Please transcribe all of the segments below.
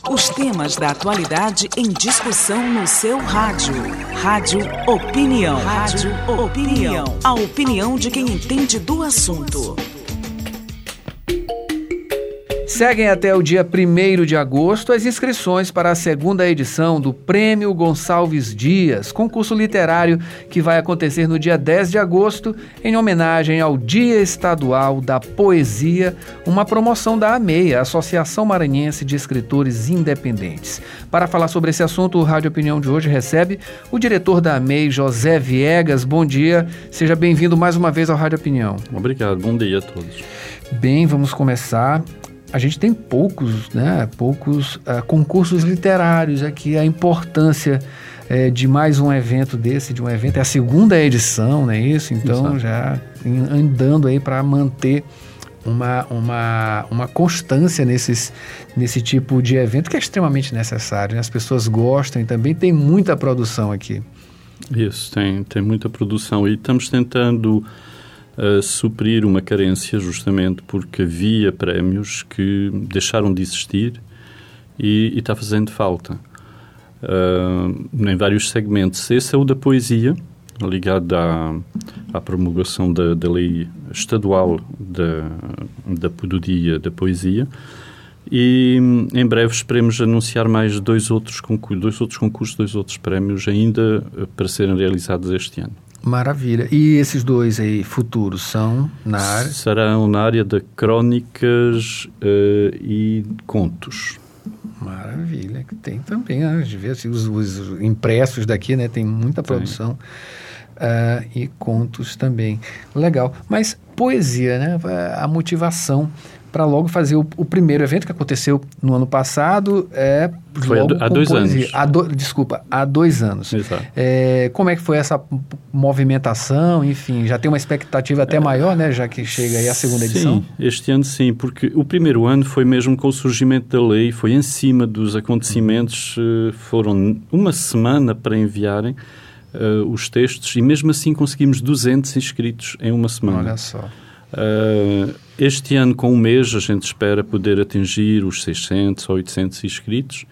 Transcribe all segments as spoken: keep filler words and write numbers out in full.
Os temas da atualidade em discussão no seu rádio. Rádio Opinião. Rádio Opinião. A opinião de quem entende do assunto. Seguem até o dia primeiro de agosto as inscrições para a segunda edição do Prêmio Gonçalves Dias, concurso literário que vai acontecer no dia dez de agosto, em homenagem ao Dia Estadual da Poesia, uma promoção da AMEI, a Associação Maranhense de Escritores Independentes. Para falar sobre esse assunto, o Rádio Opinião de hoje recebe o diretor da AMEI, José Viegas. Bom dia, seja bem-vindo mais uma vez ao Rádio Opinião. Obrigado, bom dia a todos. Bem, vamos começar. A gente tem poucos, né, poucos uh, concursos literários aqui, a importância uh, de mais um evento desse, de um evento, é a segunda edição, não é isso? Então, Exato. já andando aí para manter uma, uma, uma constância nesses, nesse tipo de evento, que é extremamente necessário, né? As pessoas gostam e também tem muita produção aqui. Isso, tem, tem muita produção e estamos tentando a suprir uma carência justamente porque havia prémios que deixaram de existir e, e está fazendo falta uh, em vários segmentos. Esse é o da poesia, ligado à, à promulgação da, da lei estadual da, da, do dia da poesia, e em breve esperemos anunciar mais dois outros concursos, dois outros concursos, dois outros prémios ainda para serem realizados este ano. Maravilha. E esses dois aí futuros são na área? Serão na área de crónicas uh, e contos. Maravilha. Tem também, né? De ver, assim, os, os impressos daqui, né? Tem muita produção. Uh, e contos também. Legal. Mas poesia, né? A motivação para logo fazer o, o primeiro evento que aconteceu no ano passado é foi logo há dois poesia. anos. Há do, desculpa, há dois anos. Exato. É, como é que foi essa movimentação? Enfim, já tem uma expectativa até é, maior, né? Já que chega aí a segunda sim, edição. Sim, este ano sim, porque o primeiro ano foi mesmo com o surgimento da lei, foi em cima dos acontecimentos, uh, foram uma semana para enviarem uh, os textos e mesmo assim conseguimos duzentos inscritos em uma semana. Olha só. Uh, este ano, com um mês, a gente espera poder atingir os seiscentos ou oitocentos inscritos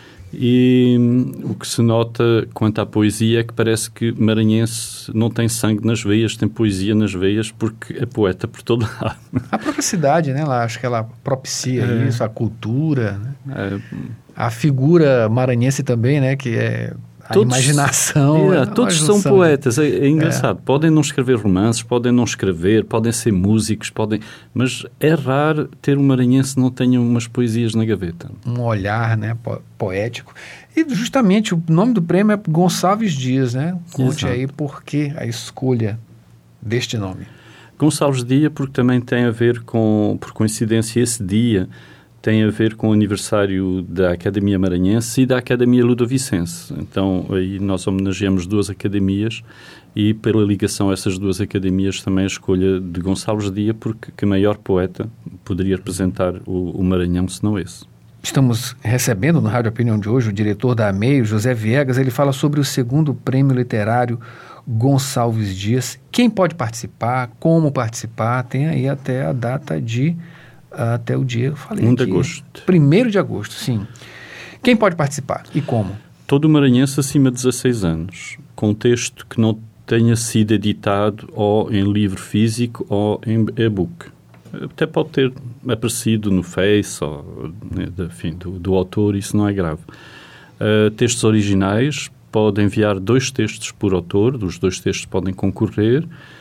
e um, o que se nota quanto à poesia é que parece que maranhense não tem sangue nas veias, tem poesia nas veias porque é poeta por todo lado. A própria cidade, né? Lá, acho que ela propicia é. isso, a cultura, né? É. A figura maranhense também, né? Que é... A todos, imaginação. É, todos são poetas. É, é engraçado. É. Podem não escrever romances, podem não escrever, podem ser músicos, podem... Mas é raro ter um maranhense que não tenha umas poesias na gaveta. Um olhar, né, po- poético. E justamente o nome do prêmio é Gonçalves Dias, né? Conte Exato. Aí por que a escolha deste nome. Gonçalves Dias porque também tem a ver com, por coincidência, esse dia tem a ver com o aniversário da Academia Maranhense e da Academia Ludovicense. Então, aí nós homenageamos duas academias e, pela ligação a essas duas academias, também a escolha de Gonçalves Dias, porque que maior poeta poderia representar o, o Maranhão, se não esse. Estamos recebendo no Rádio Opinião de hoje o diretor da AMEI, José Viegas. Ele fala sobre o segundo prêmio literário Gonçalves Dias. Quem pode participar, como participar, tem aí até a data de... até o dia, eu falei um de agosto. primeiro de agosto, sim. Quem pode participar e como? Todo maranhense acima de dezasseis anos, com texto que não tenha sido editado ou em livro físico ou em e-book. Até pode ter aparecido no Face, ou, né, enfim, do, do autor, isso não é grave. Uh, textos originais, pode enviar dois textos por autor, dos dois textos podem concorrer.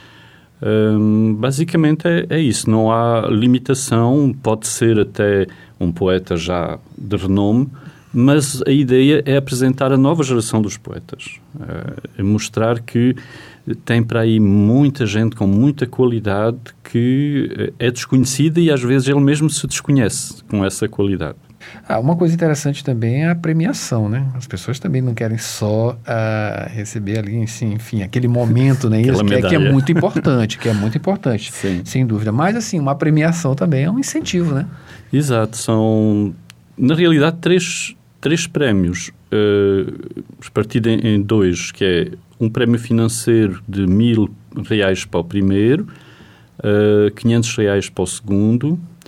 Um, basicamente é, é isso, não há limitação, pode ser até um poeta já de renome, mas a ideia é apresentar a nova geração dos poetas, é mostrar que tem para aí muita gente com muita qualidade que é desconhecida e às vezes ele mesmo se desconhece com essa qualidade. Ah, uma coisa interessante também é a premiação, né? As pessoas também não querem só uh, receber ali, assim, enfim, aquele momento, né? Isso, que, é, que é muito importante, que é muito importante, Sim. sem dúvida. Mas, assim, uma premiação também é um incentivo, né? Exato. São, na realidade, três, três prémios, uh, partidos em, em dois, que é um prémio financeiro de mil reais para o primeiro, uh, quinhentos reais para o segundo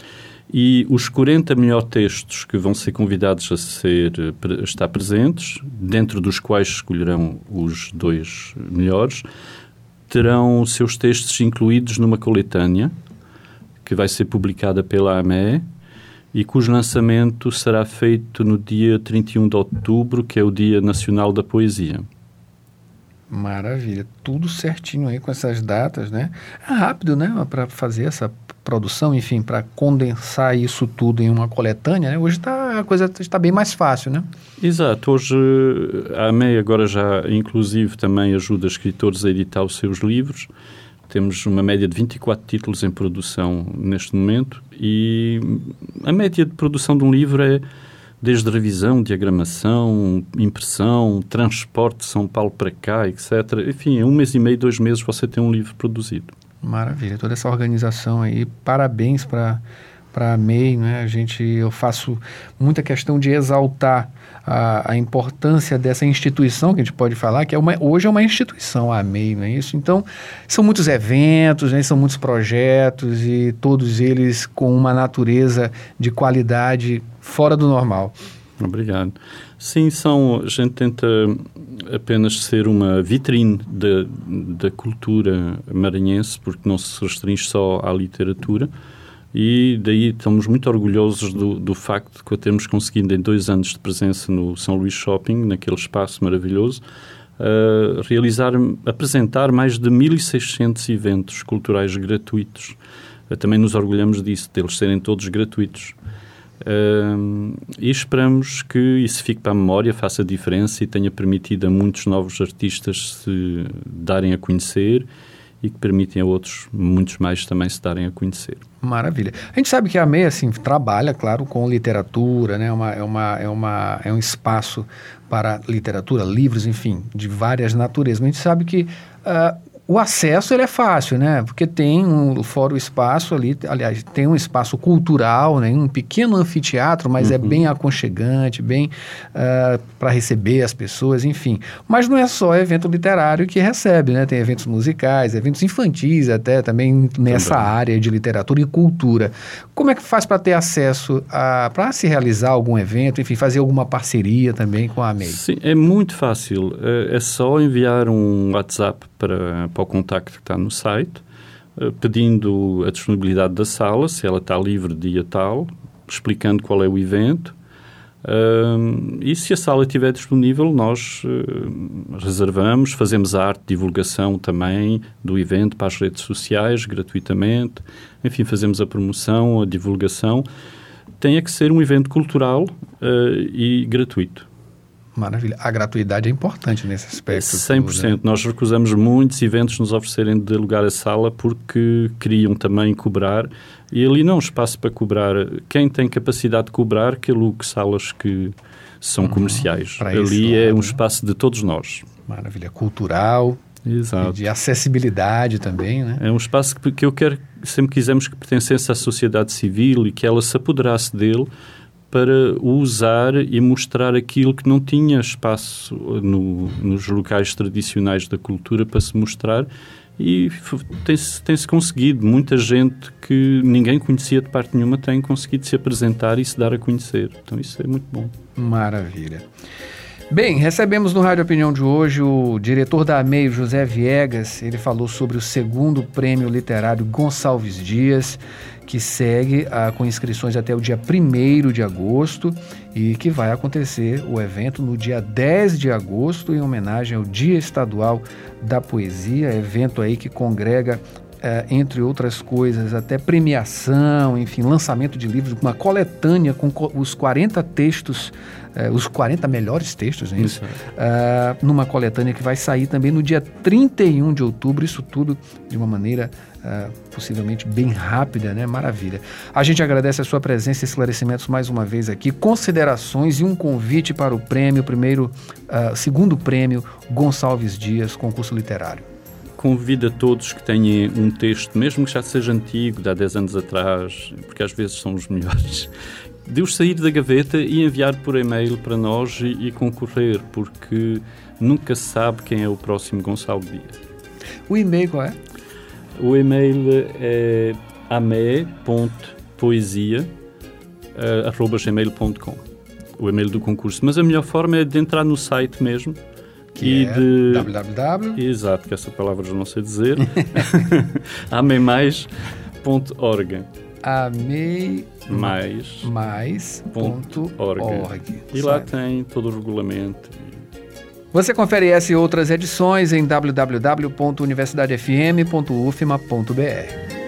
E os quarenta melhores textos que vão ser convidados a, ser, a estar presentes, dentro dos quais escolherão os dois melhores, terão os seus textos incluídos numa coletânea que vai ser publicada pela A M E e cujo lançamento será feito no dia trinta e um de outubro, que é o Dia Nacional da Poesia. Maravilha, tudo certinho aí com essas datas, né? É rápido, né, para fazer essa produção, enfim, para condensar isso tudo em uma coletânea, né? Hoje tá, a coisa está bem mais fácil, né? Exato, hoje a A M E agora já, inclusive, também ajuda escritores a editar os seus livros. Temos uma média de vinte e quatro títulos em produção neste momento e a média de produção de um livro é desde revisão, diagramação, impressão, transporte de São Paulo para cá, etcétera. Enfim, em um mês e meio, dois meses, você tem um livro produzido. Maravilha, toda essa organização aí, parabéns para para a A M E I, né? A gente, eu faço muita questão de exaltar a, a importância dessa instituição, que a gente pode falar, que é uma, hoje é uma instituição, a A M E I, não é isso? Então, são muitos eventos, né? São muitos projetos e todos eles com uma natureza de qualidade fora do normal. Obrigado. Sim, são, a gente tenta apenas ser uma vitrine da, da cultura maranhense, porque não se restringe só à literatura, e daí estamos muito orgulhosos do, do facto de que termos conseguido em dois anos de presença no São Luís Shopping, naquele espaço maravilhoso, uh, realizar, apresentar mais de mil e seiscentos eventos culturais gratuitos. Uh, também nos orgulhamos disso, deles serem todos gratuitos. Uh, e esperamos que isso fique para a memória, faça diferença e tenha permitido a muitos novos artistas se darem a conhecer e que permitem a outros, muitos mais, também se darem a conhecer. Maravilha. A gente sabe que a A M E I, assim, trabalha, claro, com literatura, né? Uma, é, uma, é, uma, é um espaço para literatura, livros, enfim, de várias naturezas. Mas a gente sabe que uh, o acesso ele é fácil, né? Porque tem um, fora o espaço ali, aliás, tem um espaço cultural, né? Um pequeno anfiteatro, mas uhum. é bem aconchegante, bem uh, para receber as pessoas, enfim. Mas não é só evento literário que recebe, né? Tem eventos musicais, eventos infantis até, também nessa também. área de literatura e cultura. Como é que faz para ter acesso a, para se realizar algum evento, enfim, fazer alguma parceria também com a A M E I? Sim, é muito fácil. É, é só enviar um WhatsApp para, para o contacto que está no site, pedindo a disponibilidade da sala, se ela está livre dia tal, explicando qual é o evento. Uh, e se a sala estiver disponível, nós uh, reservamos, fazemos a arte de divulgação também do evento para as redes sociais, gratuitamente. Enfim, fazemos a promoção, a divulgação. Tem que ser um evento cultural uh, e gratuito. Maravilha. A gratuidade é importante nesse aspecto. cem por cento. Tudo, né? Nós recusamos muitos eventos nos oferecerem de alugar a sala porque queriam também cobrar e ali não há espaço para cobrar. Quem tem capacidade de cobrar, que alugue salas que são uhum, comerciais. Ali é um espaço de todos nós. Maravilha. Cultural. Exato. E de acessibilidade também, né? É um espaço que, que eu quero, sempre quisemos que pertencesse à sociedade civil e que ela se apoderasse dele para usar e mostrar aquilo que não tinha espaço no, nos locais tradicionais da cultura para se mostrar e tem-se, tem-se conseguido. Muita gente que ninguém conhecia de parte nenhuma tem conseguido se apresentar e se dar a conhecer. Então isso é muito bom. Maravilha. Bem, recebemos no Rádio Opinião de hoje o diretor da A M E I, José Viegas. Ele falou sobre o segundo Prêmio Literário Gonçalves Dias, que segue ah, com inscrições até o dia primeiro de agosto e que vai acontecer o evento no dia dez de agosto em homenagem ao Dia Estadual da Poesia, evento aí que congrega, eh, entre outras coisas, até premiação, enfim, lançamento de livros, uma coletânea com co- os quarenta textos, eh, os quarenta melhores textos, né? Isso. Uh, numa coletânea que vai sair também no dia trinta e um de outubro, isso tudo de uma maneira Uh, possivelmente bem rápida, né? Maravilha. A gente agradece a sua presença e esclarecimentos mais uma vez aqui, considerações e um convite para o prêmio, primeiro, uh, segundo prêmio Gonçalves Dias, concurso literário. Convido a todos que tenham um texto, mesmo que já seja antigo, de há dez anos atrás, porque às vezes são os melhores, de os sair da gaveta e enviar por e-mail para nós e, e concorrer, porque nunca se sabe quem é o próximo Gonçalves Dias. O e-mail qual é? O e-mail é a m e ponto poesia uh, arroba gmail ponto com, o e-mail do concurso. Mas a melhor forma é de entrar no site mesmo. Que e é de... www. Exato, que essa palavra eu não sei dizer. amei mais ponto org. amei mais mais ponto org. E lá tem todo o regulamento. Você confere essa e outras edições em w w w ponto universidade f m ponto u f m a ponto b r.